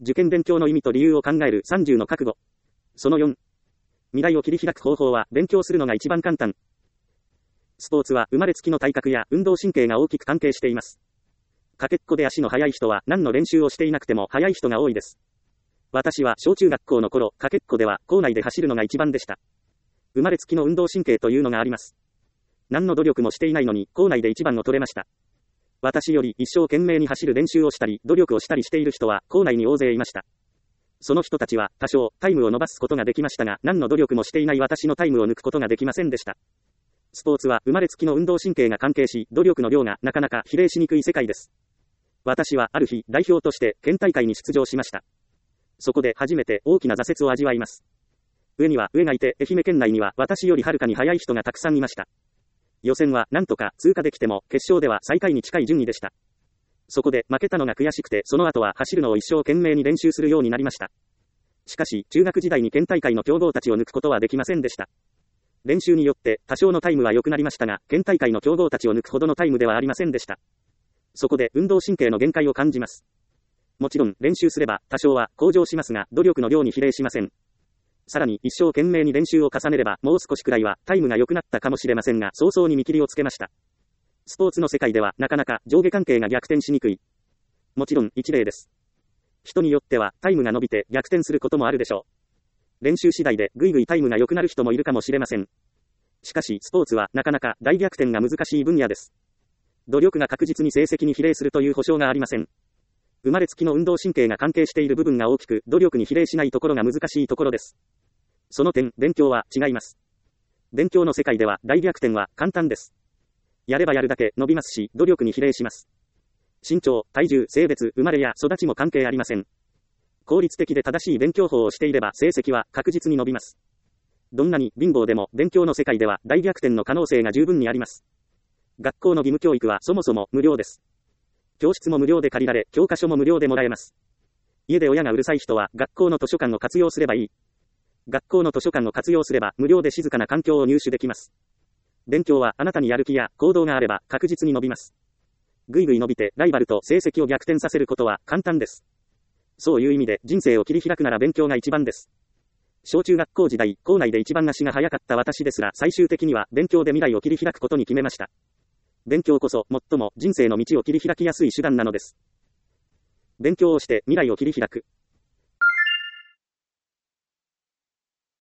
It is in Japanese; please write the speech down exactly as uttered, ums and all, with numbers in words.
受験勉強の意味と理由を考えるさんじゅうの覚悟。そのよん。未来を切り開く方法は勉強するのが一番簡単。スポーツは生まれつきの体格や運動神経が大きく関係しています。かけっこで足の速い人は何の練習をしていなくても速い人が多いです。私は小中学校の頃、かけっこでは校内で走るのが一番でした。生まれつきの運動神経というのがあります。何の努力もしていないのに校内で一番を取れました。私より一生懸命に走る練習をしたり努力をしたりしている人は校内に大勢いました。その人たちは多少タイムを伸ばすことができましたが、何の努力もしていない私のタイムを抜くことができませんでした。スポーツは生まれつきの運動神経が関係し、努力の量がなかなか比例しにくい世界です。私はある日代表として県大会に出場しました。そこで初めて大きな挫折を味わいます。上には上がいて、愛媛県内には私よりはるかに速い人がたくさんいました。予選はなんとか通過できても、決勝では最下位に近い順位でした。そこで負けたのが悔しくて、その後は走るのを一生懸命に練習するようになりました。しかし、中学時代に県大会の強豪たちを抜くことはできませんでした。練習によって多少のタイムは良くなりましたが、県大会の強豪たちを抜くほどのタイムではありませんでした。そこで運動神経の限界を感じます。もちろん練習すれば多少は向上しますが、努力の量に比例しません。さらに一生懸命に練習を重ねればもう少しくらいはタイムが良くなったかもしれませんが、早々に見切りをつけました。スポーツの世界ではなかなか上下関係が逆転しにくい。もちろん一例です。人によってはタイムが伸びて逆転することもあるでしょう。練習次第でぐいぐいタイムが良くなる人もいるかもしれません。しかしスポーツはなかなか大逆転が難しい分野です。努力が確実に成績に比例するという保証がありません。生まれつきの運動神経が関係している部分が大きく、努力に比例しないところが難しいところです。その点、勉強は違います。勉強の世界では大逆転は簡単です。やればやるだけ伸びますし、努力に比例します。身長、体重、性別、生まれや育ちも関係ありません。効率的で正しい勉強法をしていれば成績は確実に伸びます。どんなに貧乏でも勉強の世界では大逆転の可能性が十分にあります。学校の義務教育はそもそも無料です。教室も無料で借りられ、教科書も無料でもらえます。家で親がうるさい人は学校の図書館を活用すればいい。学校の図書館を活用すれば無料で静かな環境を入手できます。勉強はあなたにやる気や行動があれば確実に伸びます。ぐいぐい伸びてライバルと成績を逆転させることは簡単です。そういう意味で人生を切り開くなら勉強が一番です。小中学校時代、校内で一番足が速かった私ですら最終的には勉強で未来を切り開くことに決めました。勉強こそ最も人生の道を切り開きやすい手段なのです。勉強をして未来を切り開く。